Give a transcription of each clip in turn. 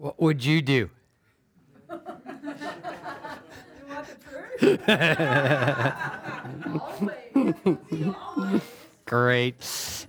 What would you do? You want the truth? Always. Great.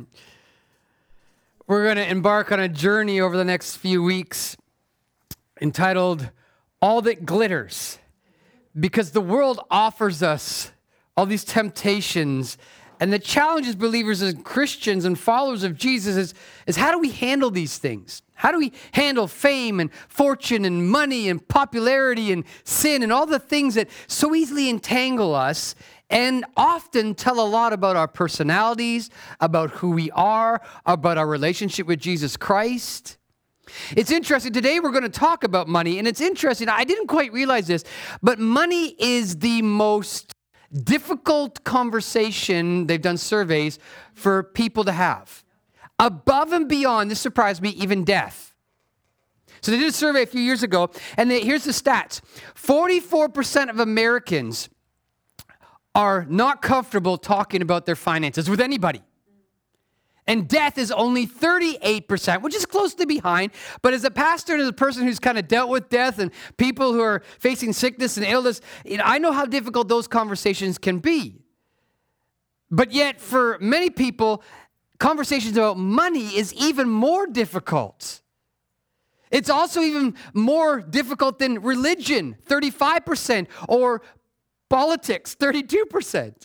We're going to embark on a journey over the next few weeks entitled All That Glitters, because the world offers us all these temptations, and the challenge as believers, as Christians and followers of Jesus is how do we handle these things? How do we handle fame and fortune and money and popularity and sin and all the things that so easily entangle us and often tell a lot about our personalities, about who we are, about our relationship with Jesus Christ? It's interesting. Today we're going to talk about money, and it's interesting. I didn't quite realize this, but money is the most difficult conversation, they've done surveys, for people to have. Above and beyond, this surprised me, even death. So they did a survey a few years ago, and here's the stats. 44% of Americans are not comfortable talking about their finances with anybody. And death is only 38%, which is closely behind. But as a pastor and as a person who's kind of dealt with death and people who are facing sickness and illness, I know how difficult those conversations can be. But yet, for many people, conversations about money is even more difficult. It's also even more difficult than religion, 35%, or politics, 32%.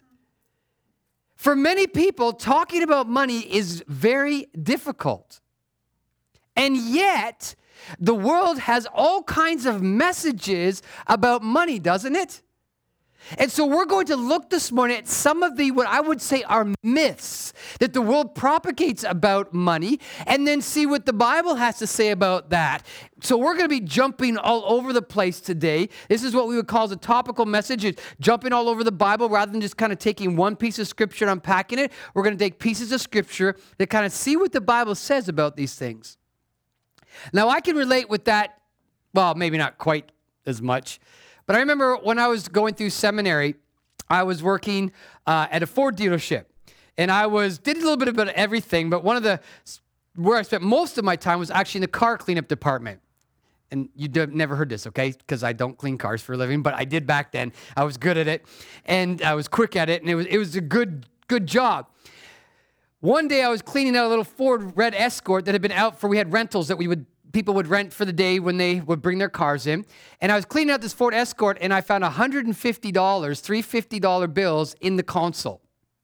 For many people, talking about money is very difficult. And yet, the world has all kinds of messages about money, doesn't it? And so we're going to look this morning at some of the, what I would say are myths that the world propagates about money, and then see what the Bible has to say about that. So we're going to be jumping all over the place today. This is what we would call as a topical message. It's jumping all over the Bible rather than just kind of taking one piece of Scripture and unpacking it. We're going to take pieces of Scripture that kind of see what the Bible says about these things. Now, I can relate with that, well, maybe not quite as much. But I remember when I was going through seminary, I was working at a Ford dealership. And I did a little bit about everything, but where I spent most of my time was actually in the car cleanup department. And you've never heard this, okay? Because I don't clean cars for a living, but I did back then. I was good at it, and I was quick at it, and it was a good job. One day I was cleaning out a little Ford Red Escort that had been out we had rentals that people would rent for the day when they would bring their cars in. And I was cleaning out this Ford Escort, and I found $150, three $50 bills in the console.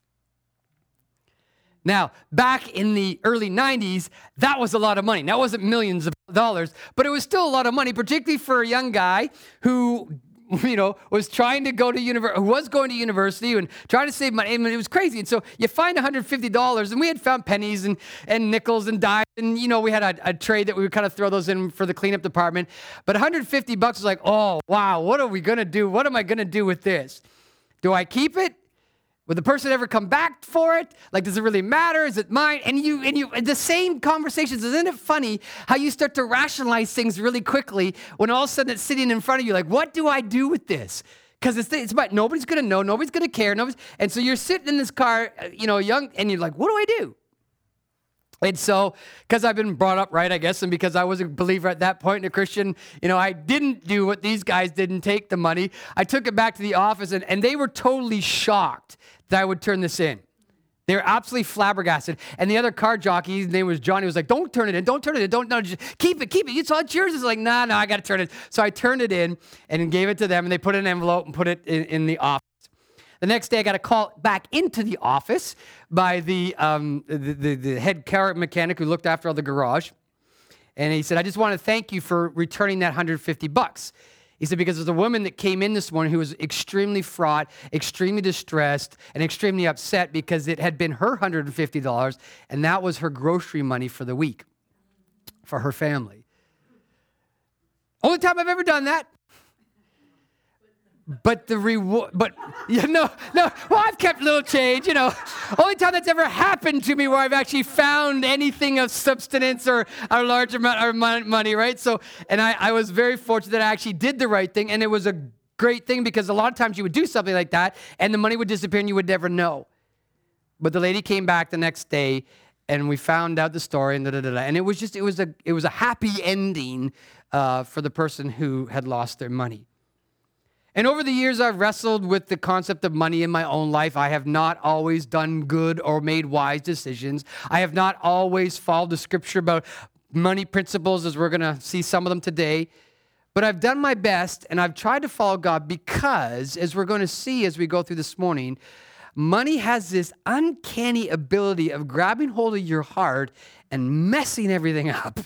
Now, back in the early 90s, that was a lot of money. That wasn't millions of dollars, but it was still a lot of money, particularly for a young guy who was trying to go to university, who was going to university and trying to save money. I mean, it was crazy. And so you find $150, and we had found pennies and nickels and dimes. And, we had a tray that we would kind of throw those in for the cleanup department. But $150 was like, oh, wow, what are we going to do? What am I going to do with this? Do I keep it? Would the person ever come back for it? Like, does it really matter? Is it mine? And the same conversations. Isn't it funny how you start to rationalize things really quickly when all of a sudden it's sitting in front of you like, what do I do with this? Because it's about nobody's going to know, nobody's going to care. And so you're sitting in this car, young, and you're like, what do I do? And so, because I've been brought up right, I guess, and because I was a believer at that point and a Christian, I didn't do what these guys didn't take the money. I took it back to the office, and they were totally shocked that I would turn this in. They were absolutely flabbergasted. And the other car jockey, his name was Johnny, was like, don't turn it in, don't turn it in, just keep it. It's yours. It's like, no, I got to turn it. So I turned it in and gave it to them, and they put it in an envelope and put it in the office. The next day, I got a call back into the office by the head car mechanic who looked after all the garage. And he said, I just want to thank you for returning that $150. He said, because there's a woman that came in this morning who was extremely fraught, extremely distressed, and extremely upset because it had been her $150, and that was her grocery money for the week for her family. Only time I've ever done that. But the reward, well, I've kept a little change, Only time that's ever happened to me where I've actually found anything of substance or a large amount of money, right? So, and I was very fortunate that I actually did the right thing, and it was a great thing because a lot of times you would do something like that, and the money would disappear and you would never know. But the lady came back the next day, and we found out the story, and and it was a happy ending for the person who had lost their money. And over the years, I've wrestled with the concept of money in my own life. I have not always done good or made wise decisions. I have not always followed the scripture about money principles, as we're going to see some of them today. But I've done my best, and I've tried to follow God because, as we're going to see as we go through this morning, money has this uncanny ability of grabbing hold of your heart and messing everything up.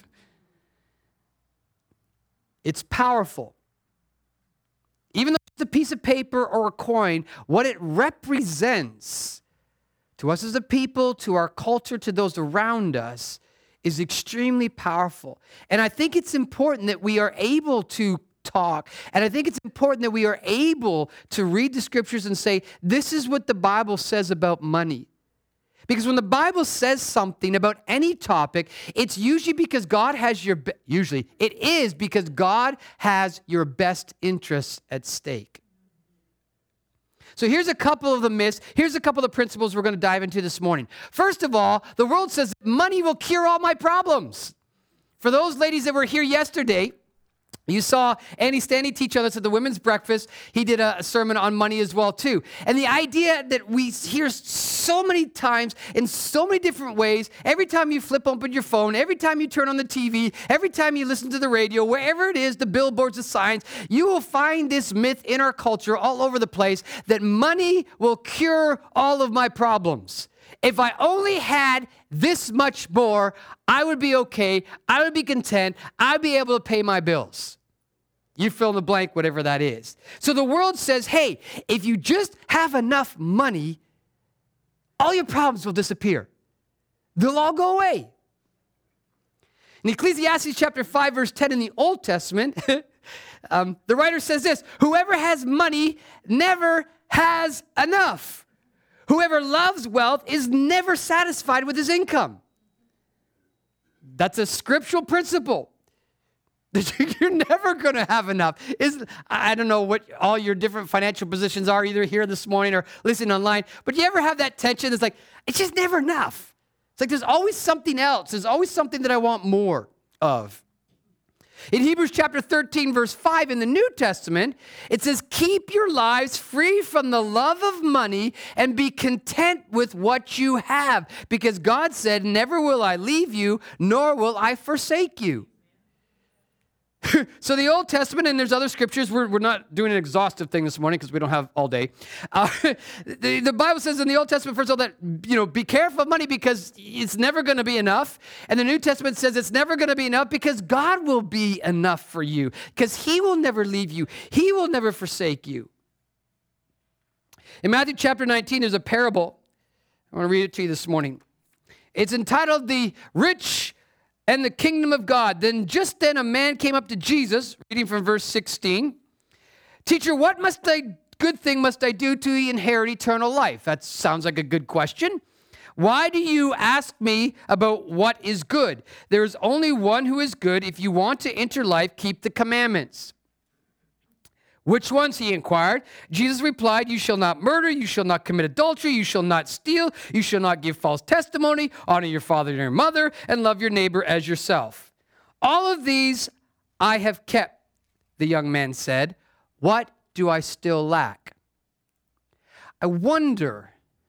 It's powerful. Even though it's a piece of paper or a coin, what it represents to us as a people, to our culture, to those around us, is extremely powerful. And I think it's important that we are able to talk, and I think it's important that we are able to read the scriptures and say, this is what the Bible says about money. Because when the Bible says something about any topic, it's usually because God has your best interests at stake. So here's a couple of the myths. Here's a couple of the principles we're going to dive into this morning. First of all, the world says money will cure all my problems. For those ladies that were here yesterday, you saw Andy Stanley teach on this at the women's breakfast. He did a sermon on money as well, too. And the idea that we hear so many times in so many different ways, every time you flip open your phone, every time you turn on the TV, every time you listen to the radio, wherever it is, the billboards, the signs, you will find this myth in our culture all over the place that money will cure all of my problems. If I only had this much more, I would be okay. I would be content. I'd be able to pay my bills. You fill in the blank, whatever that is. So the world says, hey, if you just have enough money, all your problems will disappear. They'll all go away. In Ecclesiastes chapter 5, verse 10 in the Old Testament, the writer says this, whoever has money never has enough. Whoever loves wealth is never satisfied with his income. That's a scriptural principle. You're never going to have enough. I don't know what all your different financial positions are, either here this morning or listening online, but you ever have that tension? It's like, it's just never enough. It's like there's always something else. There's always something that I want more of. In Hebrews chapter 13, verse 5 in the New Testament, it says, keep your lives free from the love of money and be content with what you have, because God said, never will I leave you, nor will I forsake you. So the Old Testament, and there's other scriptures, we're not doing an exhaustive thing this morning because we don't have all day. The Bible says in the Old Testament, first of all, that, be careful of money because it's never going to be enough. And the New Testament says it's never going to be enough because God will be enough for you, because he will never leave you. He will never forsake you. In Matthew chapter 19, there's a parable. I want to read it to you this morning. It's entitled, The Rich and the Kingdom of God. Just then a man came up to Jesus, reading from verse 16. Teacher, what good thing must I do to inherit eternal life? That sounds like a good question. Why do you ask me about what is good? There is only one who is good. If you want to enter life, keep the commandments. Which ones, he inquired. Jesus replied, you shall not murder, you shall not commit adultery, you shall not steal, you shall not give false testimony, honor your father and your mother, and love your neighbor as yourself. All of these I have kept, the young man said. What do I still lack? I wonder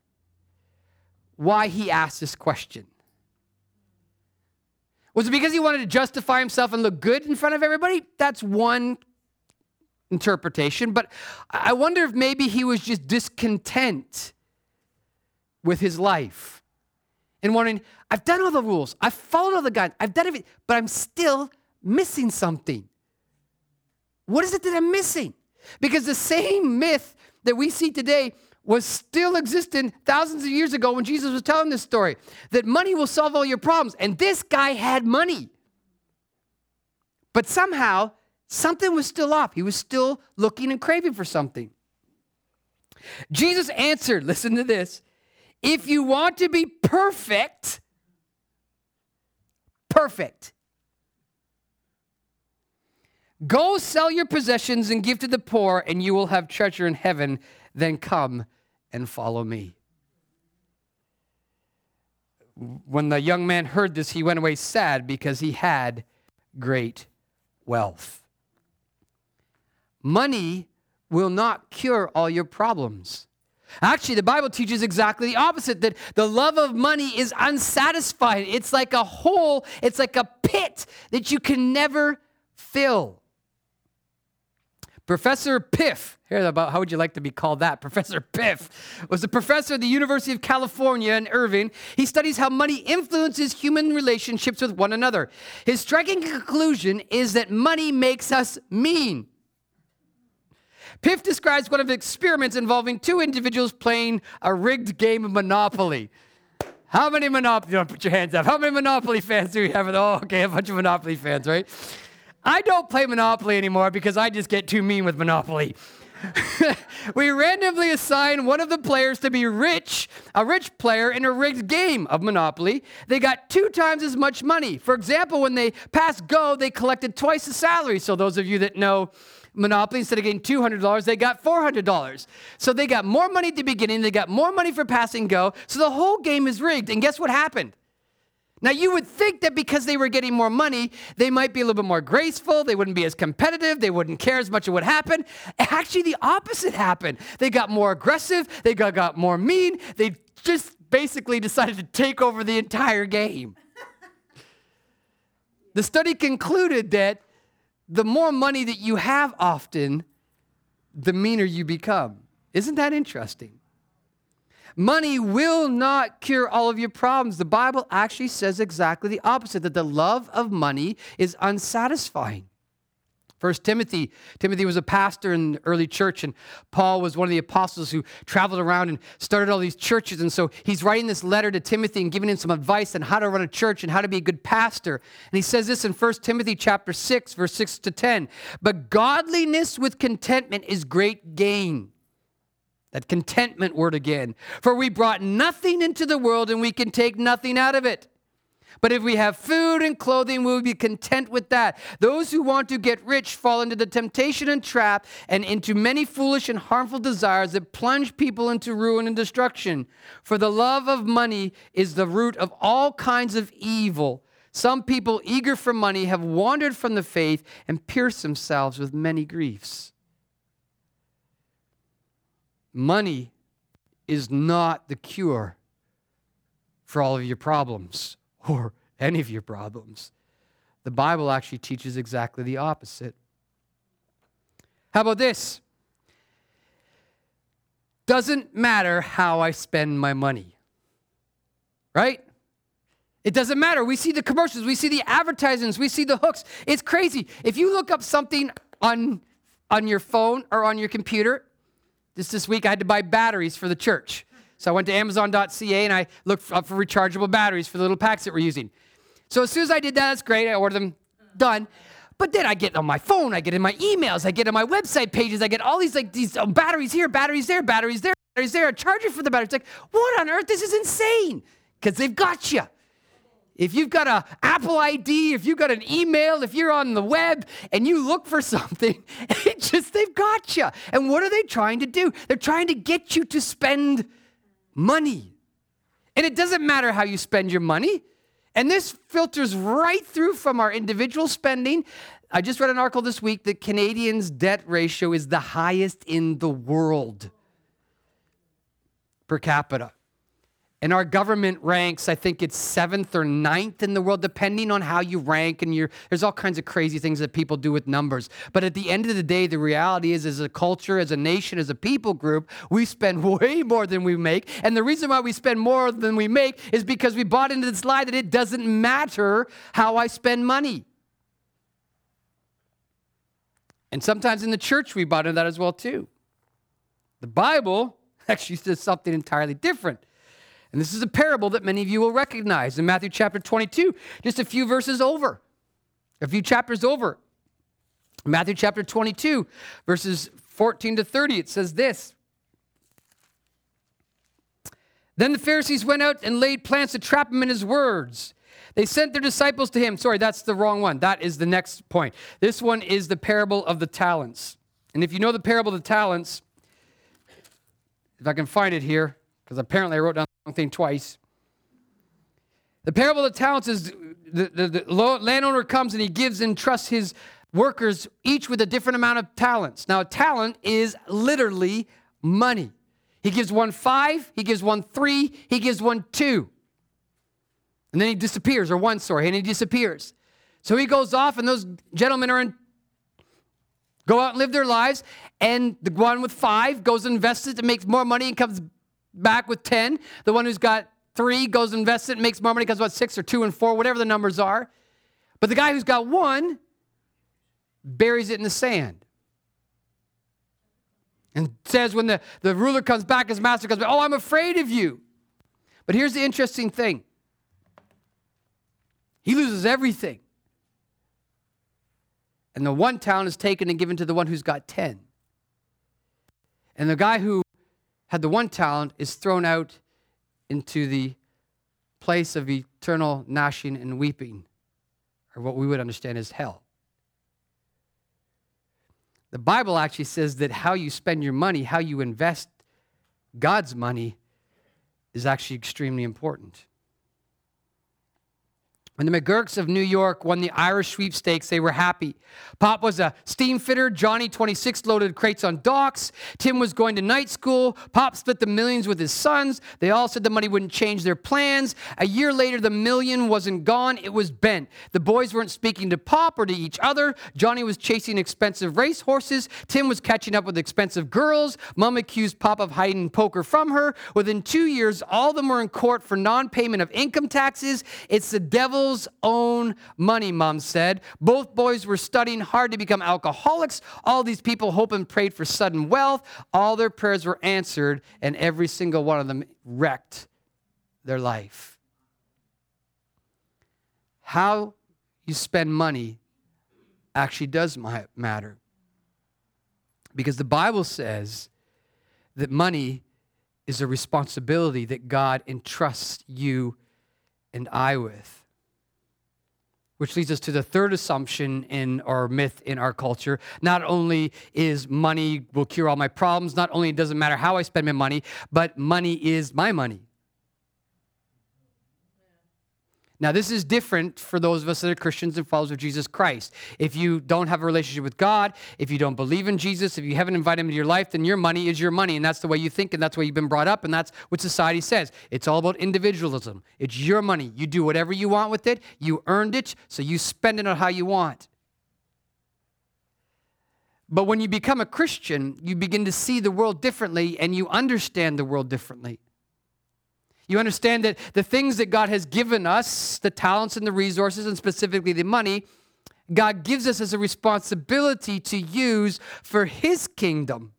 why he asked this question. Was it because he wanted to justify himself and look good in front of everybody? That's one interpretation, but I wonder if maybe he was just discontent with his life and wondering, I've done all the rules, I've followed all the guidelines, I've done everything, but I'm still missing something. What is it that I'm missing? Because the same myth that we see today was still existing thousands of years ago when Jesus was telling this story, that money will solve all your problems. And this guy had money. But somehow, something was still off. He was still looking and craving for something. Jesus answered, listen to this, if you want to be perfect, go sell your possessions and give to the poor, and you will have treasure in heaven. Then come and follow me. When the young man heard this, he went away sad because he had great wealth. Money will not cure all your problems. Actually, the Bible teaches exactly the opposite, that the love of money is unsatisfying. It's like a hole, it's like a pit that you can never fill. Professor Piff, hear about how would you like to be called that? Professor Piff was a professor at the University of California in Irvine. He studies how money influences human relationships with one another. His striking conclusion is that money makes us mean. Piff describes one of his experiments involving two individuals playing a rigged game of Monopoly. How many Monopoly? Don't put your hands up. How many Monopoly fans do we have? Oh, okay, a bunch of Monopoly fans, right? I don't play Monopoly anymore because I just get too mean with Monopoly. We randomly assign one of the players to be rich, a rich player in a rigged game of Monopoly. They got 2 times as much money. For example, when they passed go, they collected twice the salary. So those of you that know Monopoly, instead of getting $200, they got $400. So they got more money at the beginning. They got more money for passing go. So the whole game is rigged. And guess what happened? Now, you would think that because they were getting more money, they might be a little bit more graceful. They wouldn't be as competitive. They wouldn't care as much of what happened. Actually, the opposite happened. They got more aggressive. They got more mean. They just basically decided to take over the entire game. The study concluded that the more money that you have often, the meaner you become. Isn't that interesting? Money will not cure all of your problems. The Bible actually says exactly the opposite, that the love of money is unsatisfying. First Timothy was a pastor in the early church, and Paul was one of the apostles who traveled around and started all these churches. And so he's writing this letter to Timothy and giving him some advice on how to run a church and how to be a good pastor. And he says this in 1 Timothy chapter 6, verse 6 to 10. But godliness with contentment is great gain. That contentment word again. For we brought nothing into the world and we can take nothing out of it. But if we have food and clothing, we will be content with that. Those who want to get rich fall into the temptation and trap and into many foolish and harmful desires that plunge people into ruin and destruction. For the love of money is the root of all kinds of evil. Some people eager for money have wandered from the faith and pierced themselves with many griefs. Money is not the cure for all of your problems or any of your problems. The Bible actually teaches exactly the opposite. How about this? Doesn't matter how I spend my money, right? It doesn't matter. We see the commercials, we see the advertisements, we see the hooks. It's crazy. If you look up something on your phone or on your computer, this week I had to buy batteries for the church. So I went to Amazon.ca and I looked up for rechargeable batteries for the little packs that we're using. So as soon as I did that, that's great. I ordered them, done. But then I get on my phone, I get in my emails, I get on my website pages, I get all these batteries here, batteries there, batteries there, batteries there, a charger for the batteries. It's like, what on earth? This is insane. Because they've got you. If you've got an Apple ID, if you've got an email, if you're on the web and you look for something, they've got you. And what are they trying to do? They're trying to get you to spend money. And it doesn't matter how you spend your money. And this filters right through from our individual spending. I just read an article this week that Canadians' debt ratio is the highest in the world per capita. And our government ranks, I think it's 7th or 9th in the world, depending on how you rank. And there's all kinds of crazy things that people do with numbers. But at the end of the day, the reality is, as a culture, as a nation, as a people group, we spend way more than we make. And the reason why we spend more than we make is because we bought into this lie that it doesn't matter how I spend money. And sometimes in the church, we bought into that as well, too. The Bible actually says something entirely different. And this is a parable that many of you will recognize in Matthew chapter 22, just a few verses over, a few chapters over. Matthew chapter 22, verses 14 to 30, it says this. Then the Pharisees went out and laid plans to trap him in his words. They sent their disciples to him. Sorry, that's the wrong one. That is the next point. This one is the parable of the talents. And if you know the parable of the talents, if I can find it here, because apparently I wrote down the wrong thing twice. The parable of the talents is the landowner comes and he gives and trusts his workers each with a different amount of talents. Now, a talent is literally money. He gives one 5, he gives one 3, he gives one 2. And then he disappears, or 1, sorry, and he disappears. So he goes off, and those gentlemen go out and live their lives, and the one with 5 goes and invests it and makes more money and comes back with 10. The one who's got 3 goes and invests it and makes more money, comes about 6 or 2 and 4, whatever the numbers are. But the guy who's got 1 buries it in the sand. And says when the ruler comes back, his master comes back, oh, I'm afraid of you. But here's the interesting thing. He loses everything. And the 1 talent is taken and given to the one who's got 10. And the guy who had the 1 talent is thrown out into the place of eternal gnashing and weeping, or what we would understand as hell. The Bible actually says that how you spend your money, how you invest God's money, is actually extremely important. When the McGurks of New York won the Irish sweepstakes, they were happy. Pop was a steam fitter. Johnny, 26, loaded crates on docks. Tim was going to night school. Pop split the millions with his sons. They all said the money wouldn't change their plans. A year later, the million wasn't gone. It was bent. The boys weren't speaking to Pop or to each other. Johnny was chasing expensive race horses. Tim was catching up with expensive girls. Mom accused Pop of hiding poker from her. Within 2 years, all of them were in court for non-payment of income taxes. It's the devil's own money, Mom said. Both boys were studying hard to become alcoholics. All these people hoped and prayed for sudden wealth. All their prayers were answered, and every single one of them wrecked their life. How you spend money actually does matter. Because the Bible says that money is a responsibility that God entrusts you and I with. Which leads us to the third assumption or myth in our culture. Not only is money will cure all my problems, not only does it matter how I spend my money, but money is my money. Now, this is different for those of us that are Christians and followers of Jesus Christ. If you don't have a relationship with God, if you don't believe in Jesus, if you haven't invited him into your life, then your money is your money, and that's the way you think, and that's the way you've been brought up, and that's what society says. It's all about individualism. It's your money. You do whatever you want with it. You earned it, so you spend it on how you want. But when you become a Christian, you begin to see the world differently, and you understand the world differently. You understand that the things that God has given us, the talents and the resources, and specifically the money, God gives us as a responsibility to use for his kingdom.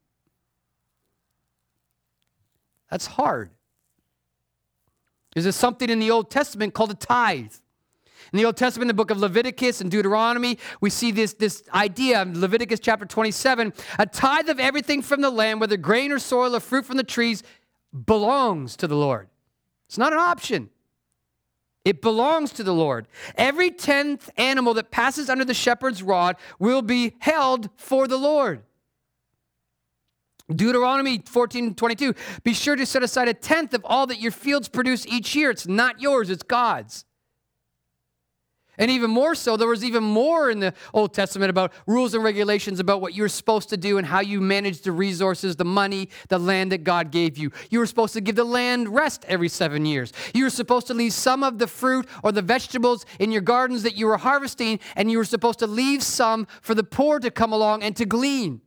That's hard. There's something in the Old Testament called a tithe. In the Old Testament, in the book of Leviticus and Deuteronomy, we see this idea in Leviticus chapter 27, a tithe of everything from the land, whether grain or soil or fruit from the trees, belongs to the Lord. It's not an option. It belongs to the Lord. Every 10th animal that passes under the shepherd's rod will be held for the Lord. Deuteronomy 14:22, be sure to set aside 1/10 of all that your fields produce each year. It's not yours, it's God's. And even more so, there was even more in the Old Testament about rules and regulations about what you're supposed to do and how you manage the resources, the money, the land that God gave you. You were supposed to give the land rest every 7 years. You were supposed to leave some of the fruit or the vegetables in your gardens that you were harvesting, and you were supposed to leave some for the poor to come along and to glean.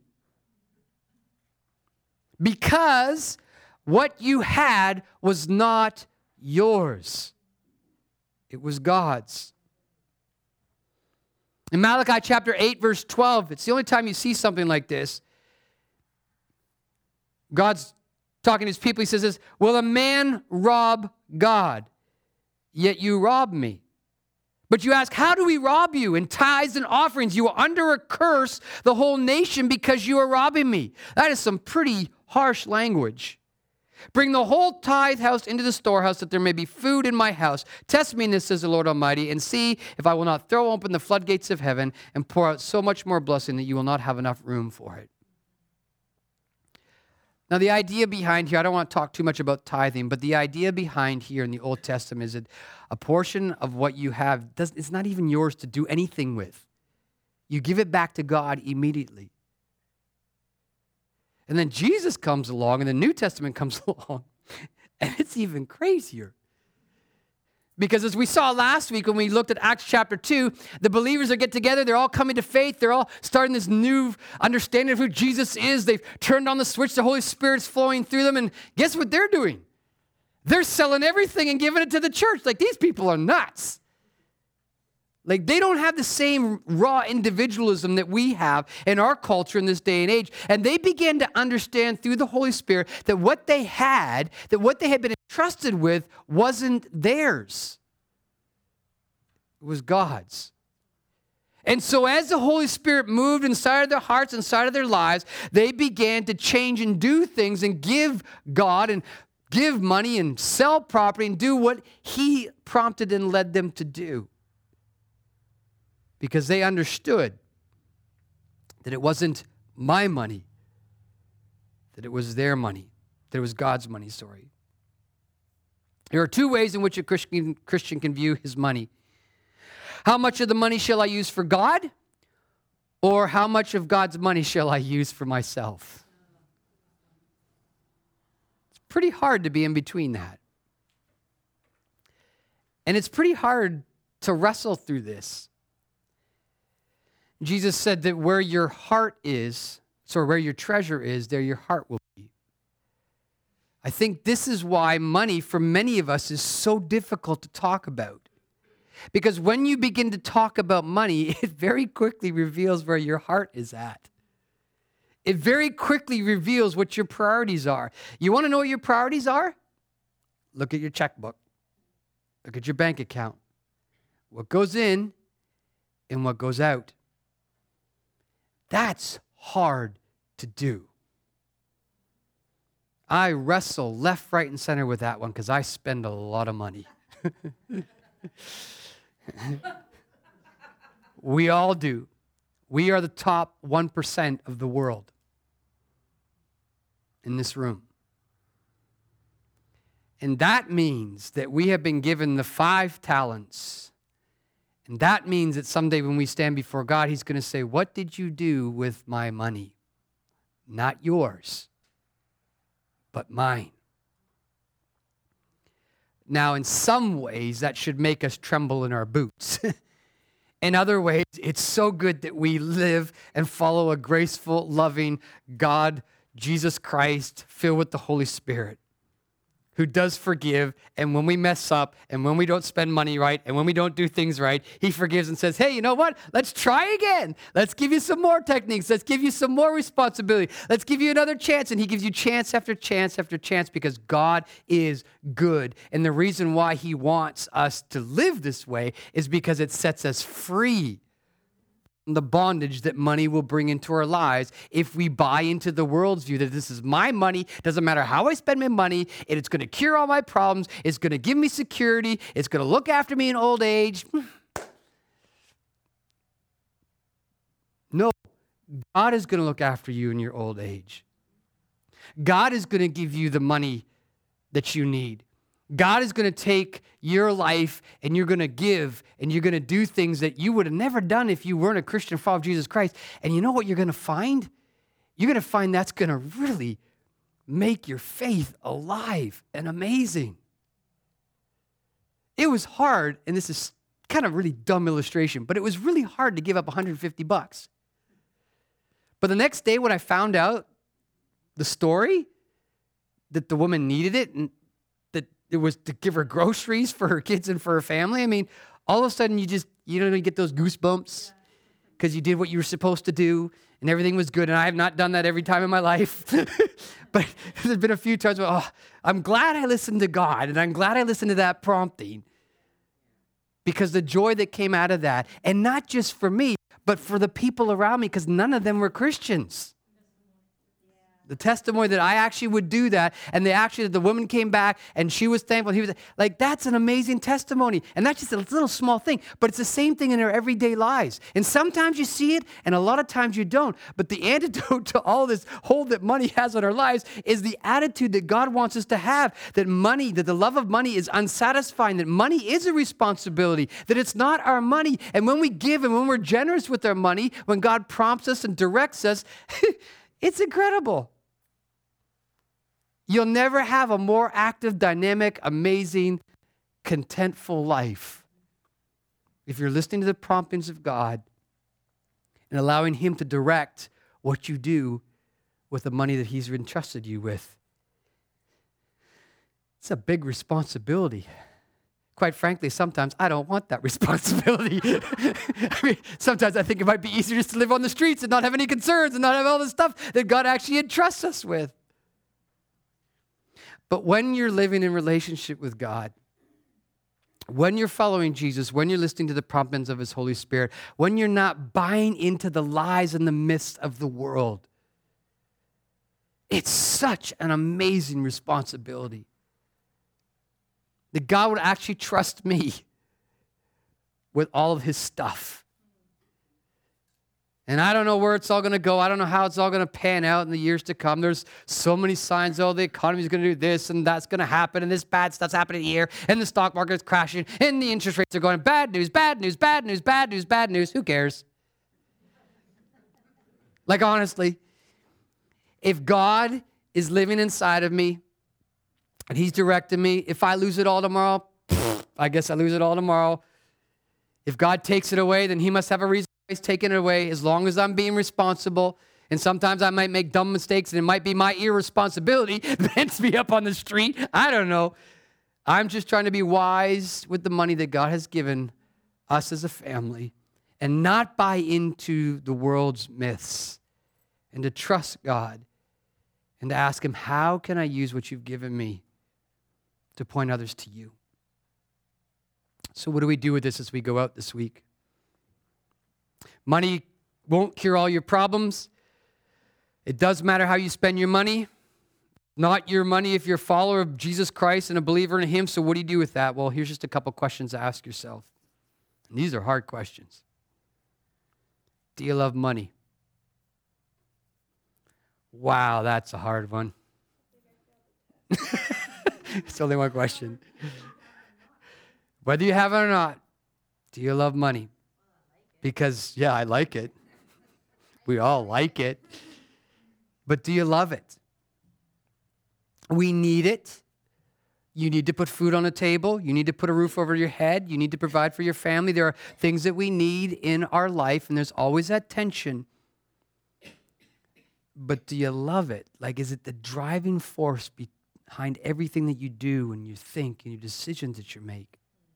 Because what you had was not yours. It was God's. In Malachi chapter 8, verse 12, it's the only time you see something like this. God's talking to his people. He says this, will a man rob God? Yet you rob me. But you ask, how do we rob you? In tithes and offerings, you are under a curse, the whole nation, because you are robbing me. That is some pretty harsh language. Bring the whole tithe house into the storehouse, that there may be food in my house. Test me in this, says the Lord Almighty, and see if I will not throw open the floodgates of heaven and pour out so much more blessing that you will not have enough room for it. Now, the idea behind here, I don't want to talk too much about tithing, but the idea behind here in the Old Testament is that a portion of what you have, it's not even yours to do anything with. You give it back to God immediately. And then Jesus comes along, and the New Testament comes along, and it's even crazier. Because as we saw last week when we looked at Acts chapter 2, the believers that get together, they're all coming to faith. They're all starting this new understanding of who Jesus is. They've turned on the switch. The Holy Spirit's flowing through them. And guess what they're doing? They're selling everything and giving it to the church. Like, these people are nuts. Like, they don't have the same raw individualism that we have in our culture in this day and age. And they began to understand through the Holy Spirit that what they had been entrusted with wasn't theirs. It was God's. And so as the Holy Spirit moved inside of their hearts, inside of their lives, they began to change and do things and give God and give money and sell property and do what He prompted and led them to do. Because they understood that it wasn't my money, that it was their money, that it was God's money, sorry. There are two ways in which a Christian can view his money. How much of the money shall I use for God? Or how much of God's money shall I use for myself? It's pretty hard to be in between that. And it's pretty hard to wrestle through this. Jesus said that where your heart is, so where your treasure is, there your heart will be. I think this is why money for many of us is so difficult to talk about. Because when you begin to talk about money, it very quickly reveals where your heart is at. It very quickly reveals what your priorities are. You want to know what your priorities are? Look at your checkbook. Look at your bank account. What goes in and what goes out. That's hard to do. I wrestle left, right, and center with that one because I spend a lot of money. We all do. We are the top 1% of the world in this room. And that means that we have been given the 5 talents. And that means that someday when we stand before God, He's going to say, what did you do with my money? Not yours, but mine. Now, in some ways, that should make us tremble in our boots. In other ways, it's so good that we live and follow a graceful, loving God, Jesus Christ, filled with the Holy Spirit, who does forgive, and when we mess up, and when we don't spend money right, and when we don't do things right, He forgives and says, hey, you know what? Let's try again. Let's give you some more techniques. Let's give you some more responsibility. Let's give you another chance. And He gives you chance after chance after chance because God is good. And the reason why He wants us to live this way is because it sets us free from the bondage that money will bring into our lives if we buy into the world's view that this is my money, doesn't matter how I spend my money, and it's going to cure all my problems, it's going to give me security, it's going to look after me in old age. No, God is going to look after you in your old age. God is going to give you the money that you need. God is going to take your life and you're going to give and you're going to do things that you would have never done if you weren't a Christian follower of Jesus Christ. And you know what you're going to find? You're going to find that's going to really make your faith alive and amazing. It was hard, and this is kind of really dumb illustration, but it was really hard to give up $150. But the next day when I found out the story, that the woman needed it and it was to give her groceries for her kids and for her family. I mean, all of a sudden you get those goosebumps because you did what you were supposed to do and everything was good. And I have not done that every time in my life. But there's been a few times where, I'm glad I listened to God and I'm glad I listened to that prompting because the joy that came out of that, and not just for me, but for the people around me because none of them were Christians. The testimony that I actually would do that, and that the woman came back and she was thankful. He was like, that's an amazing testimony. And that's just a little small thing, but it's the same thing in our everyday lives. And sometimes you see it, and a lot of times you don't. But the antidote to all this hold that money has on our lives is the attitude that God wants us to have, that the love of money is unsatisfying, that money is a responsibility, that it's not our money. And when we give and when we're generous with our money, when God prompts us and directs us, it's incredible. You'll never have a more active, dynamic, amazing, contentful life if you're listening to the promptings of God and allowing Him to direct what you do with the money that He's entrusted you with. It's a big responsibility. Quite frankly, sometimes I don't want that responsibility. Sometimes I think it might be easier just to live on the streets and not have any concerns and not have all the stuff that God actually entrusts us with. But when you're living in relationship with God, when you're following Jesus, when you're listening to the promptings of His Holy Spirit, when you're not buying into the lies and the myths of the world, it's such an amazing responsibility that God would actually trust me with all of His stuff. And I don't know where it's all going to go. I don't know how it's all going to pan out in the years to come. There's so many signs, the economy is going to do this, and that's going to happen, and this bad stuff's happening here, and the stock market is crashing, and the interest rates are going, bad news, bad news, bad news, bad news, bad news. Who cares? Like, honestly, if God is living inside of me, and He's directing me, if I lose it all tomorrow, I guess I lose it all tomorrow. If God takes it away, then He must have a reason He's taking it away, as long as I'm being responsible. And sometimes I might make dumb mistakes, and it might be my irresponsibility that ends me up on the street. I don't know. I'm just trying to be wise with the money that God has given us as a family and not buy into the world's myths, and to trust God and to ask Him, how can I use what you've given me to point others to you? So what do we do with this as we go out this week? Money won't cure all your problems. It does matter how you spend your money. Not your money if you're a follower of Jesus Christ and a believer in Him. So what do you do with that? Well, here's just a couple questions to ask yourself. And these are hard questions. Do you love money? Wow, that's a hard one. It's only one question. Whether you have it or not, do you love money? Because, yeah, I like it. We all like it. But do you love it? We need it. You need to put food on the table. You need to put a roof over your head. You need to provide for your family. There are things that we need in our life, and there's always that tension. But do you love it? Like, is it the driving force behind everything that you do and you think and your decisions that you make?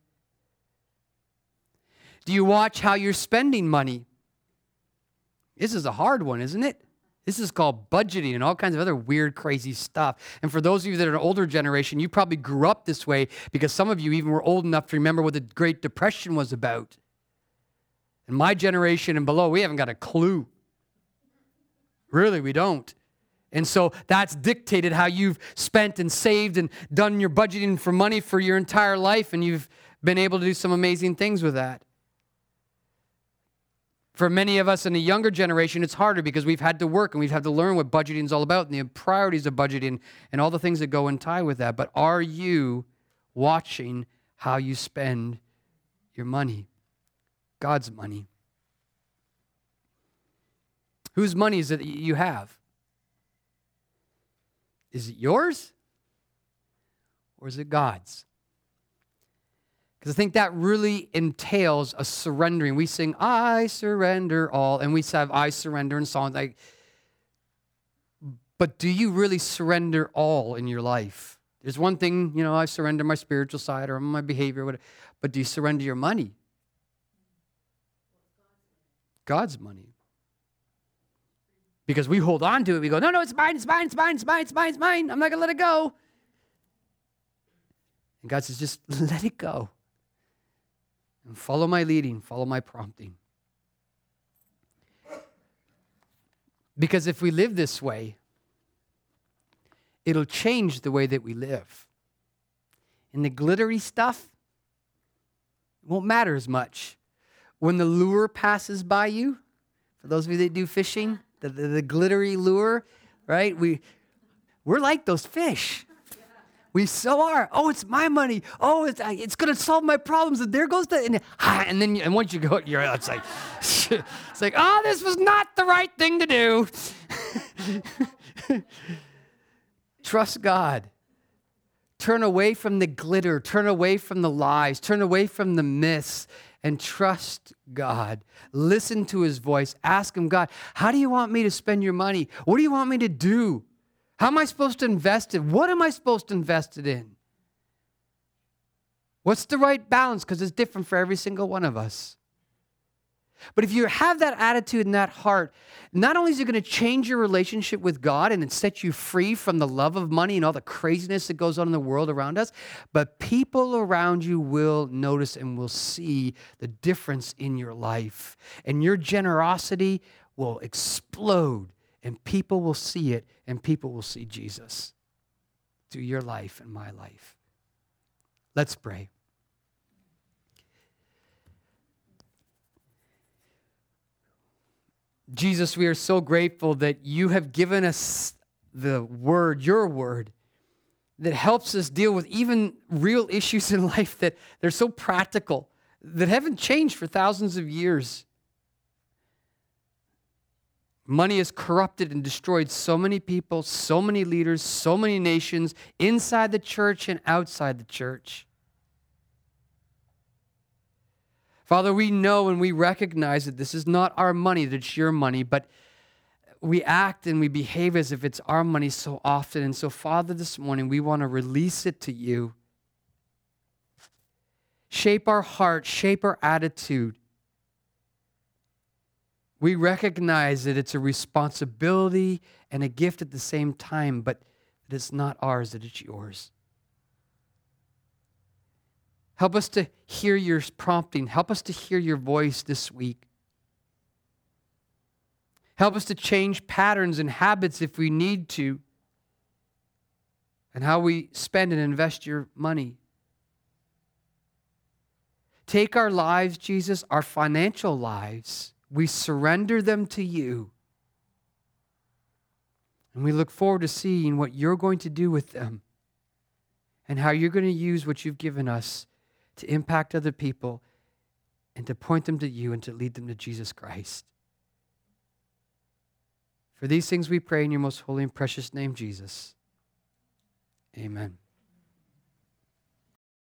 Do you watch how you're spending money? This is a hard one, isn't it? This is called budgeting and all kinds of other weird, crazy stuff. And for those of you that are an older generation, you probably grew up this way because some of you even were old enough to remember what the Great Depression was about. And my generation and below, we haven't got a clue. Really, we don't. And so that's dictated how you've spent and saved and done your budgeting for money for your entire life, and you've been able to do some amazing things with that. For many of us in the younger generation, it's harder because we've had to work and we've had to learn what budgeting is all about and the priorities of budgeting and all the things that go in tie with that. But are you watching how you spend your money? God's money. Whose money is it that you have? Is it yours? Or is it God's? Because I think that really entails a surrendering. We sing, I surrender all, and we have I surrender in songs. But do you really surrender all in your life? There's one thing, I surrender my spiritual side or my behavior, whatever. But do you surrender your money? God's money. Because we hold on to it. We go, no, it's mine, it's mine, it's mine, it's mine, it's mine, it's mine. I'm not going to let it go. And God says, just let it go. And follow my leading, follow my prompting. Because if we live this way, it'll change the way that we live. And the glittery stuff won't matter as much. When the lure passes by you, for those of you that do fishing, the glittery lure, right? We're like those fish. We so are. Oh, it's my money. Oh, it's going to solve my problems. And there goes and once you go, it's like, it's like, oh, this was not the right thing to do. Trust God. Turn away from the glitter. Turn away from the lies. Turn away from the myths and trust God. Listen to his voice. Ask him, God, how do you want me to spend your money? What do you want me to do? How am I supposed to invest it? What am I supposed to invest it in? What's the right balance? Because it's different for every single one of us. But if you have that attitude and that heart, not only is it going to change your relationship with God and it sets you free from the love of money and all the craziness that goes on in the world around us, but people around you will notice and will see the difference in your life. And your generosity will explode, and people will see it, and people will see Jesus through your life and my life. Let's pray. Jesus, we are so grateful that you have given us the word, your word, that helps us deal with even real issues in life that they're so practical, that haven't changed for thousands of years. Money has corrupted and destroyed so many people, so many leaders, so many nations, inside the church and outside the church. Father, we know and we recognize that this is not our money, that it's your money, but we act and we behave as if it's our money so often. And so, Father, this morning, we want to release it to you. Shape our heart, shape our attitude. We recognize that it's a responsibility and a gift at the same time, but that it's not ours, that it's yours. Help us to hear your prompting. Help us to hear your voice this week. Help us to change patterns and habits if we need to, and how we spend and invest your money. Take our lives, Jesus, our financial lives. We surrender them to you. And we look forward to seeing what you're going to do with them and how you're going to use what you've given us to impact other people and to point them to you and to lead them to Jesus Christ. For these things we pray in your most holy and precious name, Jesus. Amen.